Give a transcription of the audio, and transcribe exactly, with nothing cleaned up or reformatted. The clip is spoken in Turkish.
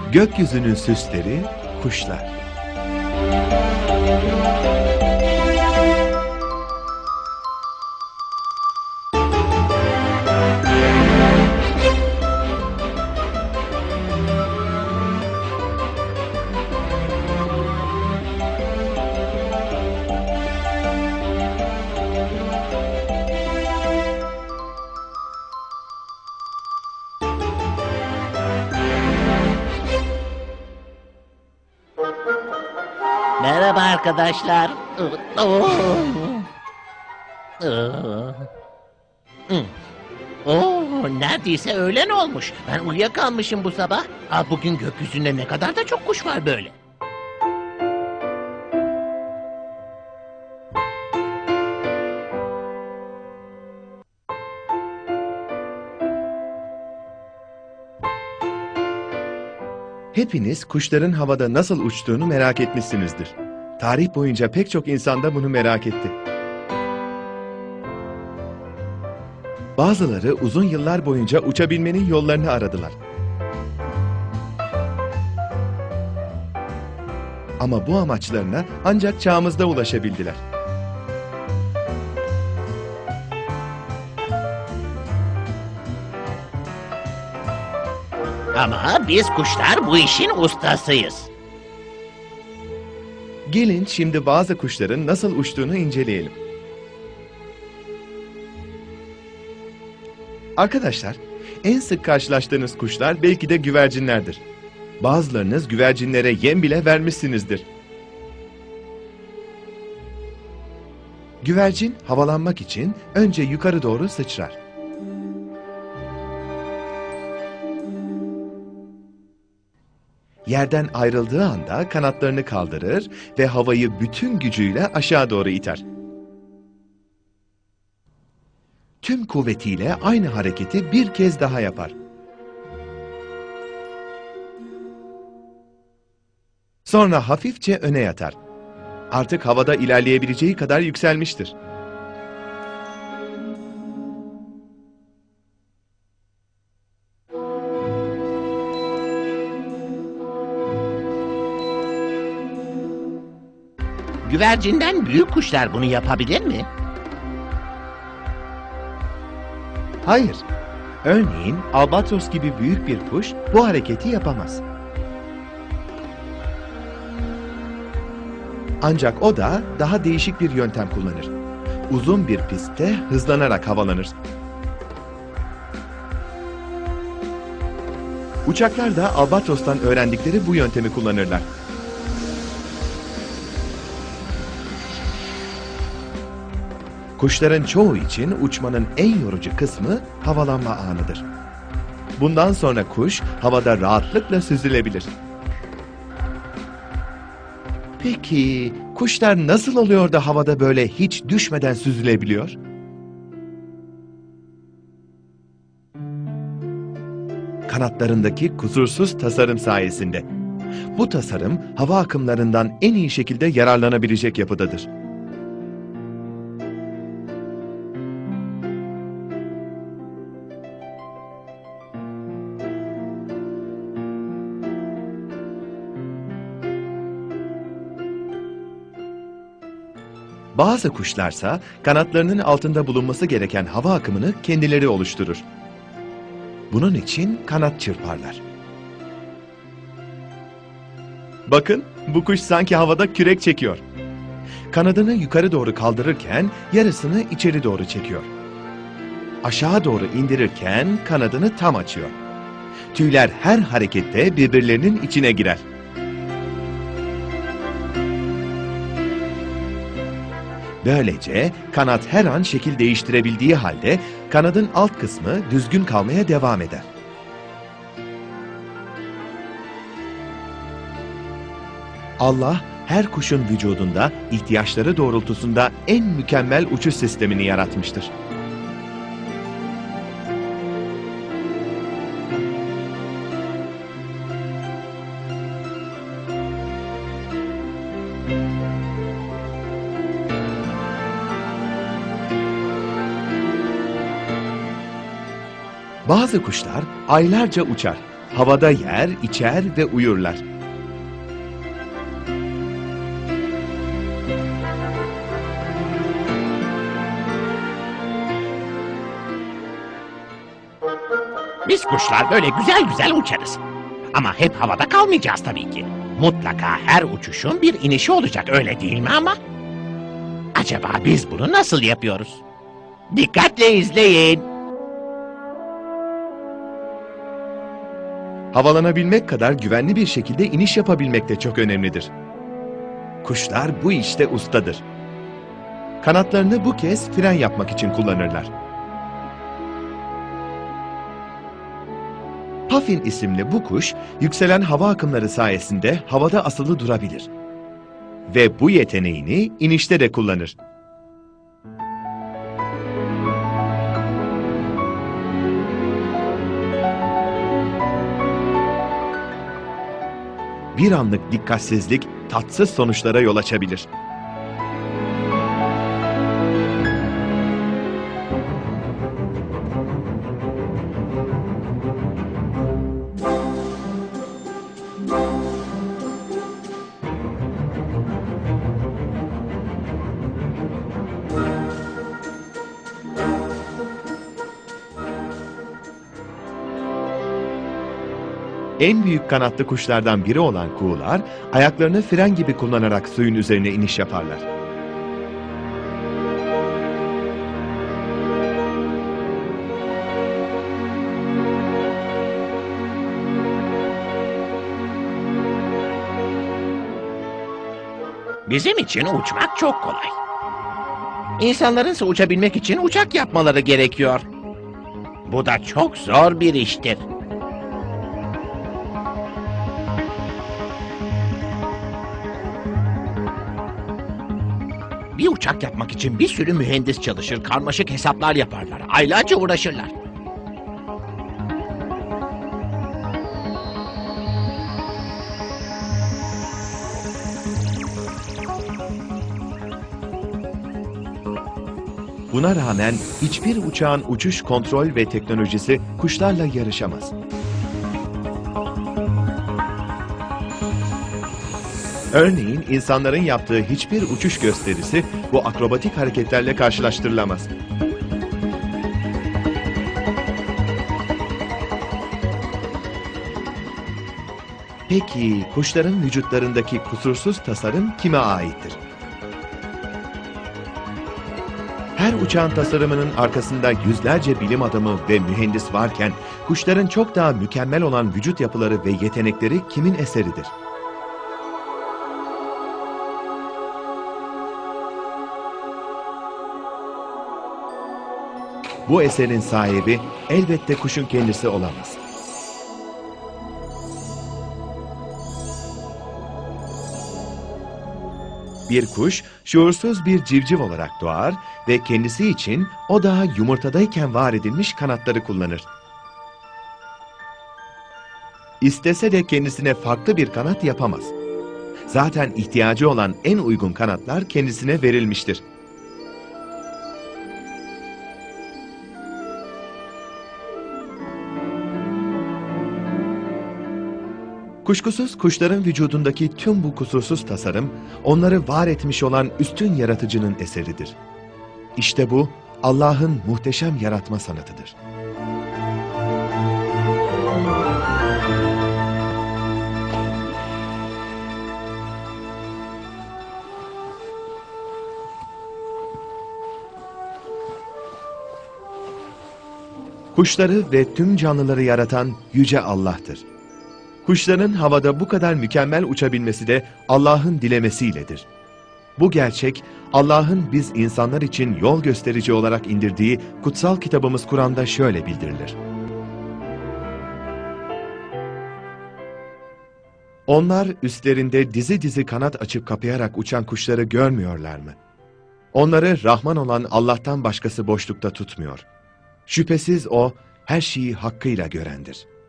Gökyüzünün süsleri, kuşlar. Merhaba arkadaşlar. Oo. Oo, neredeyse öğlen olmuş. Ben uyuyakalmışım bu sabah. Aa, bugün gökyüzünde ne kadar da çok kuş var böyle. Hepiniz kuşların havada nasıl uçtuğunu merak etmişsinizdir. Tarih boyunca pek çok insan da bunu merak etti. Bazıları uzun yıllar boyunca uçabilmenin yollarını aradılar. Ama bu amaçlarına ancak çağımızda ulaşabildiler. Ama biz kuşlar bu işin ustasıyız. Gelin şimdi bazı kuşların nasıl uçtuğunu inceleyelim. Arkadaşlar, en sık karşılaştığınız kuşlar belki de güvercinlerdir. Bazılarınız güvercinlere yem bile vermişsinizdir. Güvercin havalanmak için önce yukarı doğru sıçrar. Yerden ayrıldığı anda kanatlarını kaldırır ve havayı bütün gücüyle aşağı doğru iter. Tüm kuvvetiyle aynı hareketi bir kez daha yapar. Sonra hafifçe öne yatar. Artık havada ilerleyebileceği kadar yükselmiştir. Güvercinden büyük kuşlar bunu yapabilir mi? Hayır. Örneğin albatros gibi büyük bir kuş bu hareketi yapamaz. Ancak o da daha değişik bir yöntem kullanır. Uzun bir pistte hızlanarak havalanır. Uçaklar da albatrostan öğrendikleri bu yöntemi kullanırlar. Kuşların çoğu için uçmanın en yorucu kısmı havalanma anıdır. Bundan sonra kuş havada rahatlıkla süzülebilir. Peki kuşlar nasıl oluyor da havada böyle hiç düşmeden süzülebiliyor? Kanatlarındaki kusursuz tasarım sayesinde. Bu tasarım hava akımlarından en iyi şekilde yararlanabilecek yapıdadır. Bazı kuşlarsa kanatlarının altında bulunması gereken hava akımını kendileri oluşturur. Bunun için kanat çırparlar. Bakın, bu kuş sanki havada kürek çekiyor. Kanadını yukarı doğru kaldırırken yarısını içeri doğru çekiyor. Aşağı doğru indirirken kanadını tam açıyor. Tüyler her harekette birbirlerinin içine girer. Böylece kanat her an şekil değiştirebildiği halde kanadın alt kısmı düzgün kalmaya devam eder. Allah her kuşun vücudunda ihtiyaçları doğrultusunda en mükemmel uçuş sistemini yaratmıştır. Bazı kuşlar aylarca uçar Havada yer, içer ve uyurlar. Biz kuşlar böyle güzel güzel uçarız. Ama hep havada kalmayacağız tabii ki. Mutlaka her uçuşun bir inişi olacak, öyle değil mi ama? Acaba biz bunu nasıl yapıyoruz? Dikkatle izleyin. Havalanabilmek kadar güvenli bir şekilde iniş yapabilmek de çok önemlidir. Kuşlar bu işte ustadır. Kanatlarını bu kez fren yapmak için kullanırlar. Puffin isimli bu kuş, yükselen hava akımları sayesinde havada asılı durabilir. Ve bu yeteneğini inişte de kullanır. Bir anlık dikkatsizlik tatsız sonuçlara yol açabilir. En büyük kanatlı kuşlardan biri olan kuğular, ayaklarını fren gibi kullanarak suyun üzerine iniş yaparlar. Bizim için uçmak çok kolay. İnsanların ise uçabilmek için uçak yapmaları gerekiyor. Bu da çok zor bir iştir. Bir uçak yapmak için bir sürü mühendis çalışır, karmaşık hesaplar yaparlar, aylarca uğraşırlar. Buna rağmen hiçbir uçağın uçuş kontrol ve teknolojisi kuşlarla yarışamaz. Örneğin insanların yaptığı hiçbir uçuş gösterisi bu akrobatik hareketlerle karşılaştırılamaz. Peki kuşların vücutlarındaki kusursuz tasarım kime aittir? Her uçağın tasarımının arkasında yüzlerce bilim adamı ve mühendis varken kuşların çok daha mükemmel olan vücut yapıları ve yetenekleri kimin eseridir? Bu eserin sahibi elbette kuşun kendisi olamaz. Bir kuş, şuursuz bir civciv olarak doğar ve kendisi için o daha yumurtadayken var edilmiş kanatları kullanır. İstese de kendisine farklı bir kanat yapamaz. Zaten ihtiyacı olan en uygun kanatlar kendisine verilmiştir. Kuşkusuz kuşların vücudundaki tüm bu kusursuz tasarım, onları var etmiş olan üstün yaratıcının eseridir. İşte bu, Allah'ın muhteşem yaratma sanatıdır. Kuşları ve tüm canlıları yaratan Yüce Allah'tır. Kuşların havada bu kadar mükemmel uçabilmesi de Allah'ın dilemesiyledir. Bu gerçek, Allah'ın biz insanlar için yol gösterici olarak indirdiği kutsal kitabımız Kur'an'da şöyle bildirilir. Onlar üstlerinde dizi dizi kanat açıp kapayarak uçan kuşları görmüyorlar mı? Onları Rahman olan Allah'tan başkası boşlukta tutmuyor. Şüphesiz O, her şeyi hakkıyla görendir.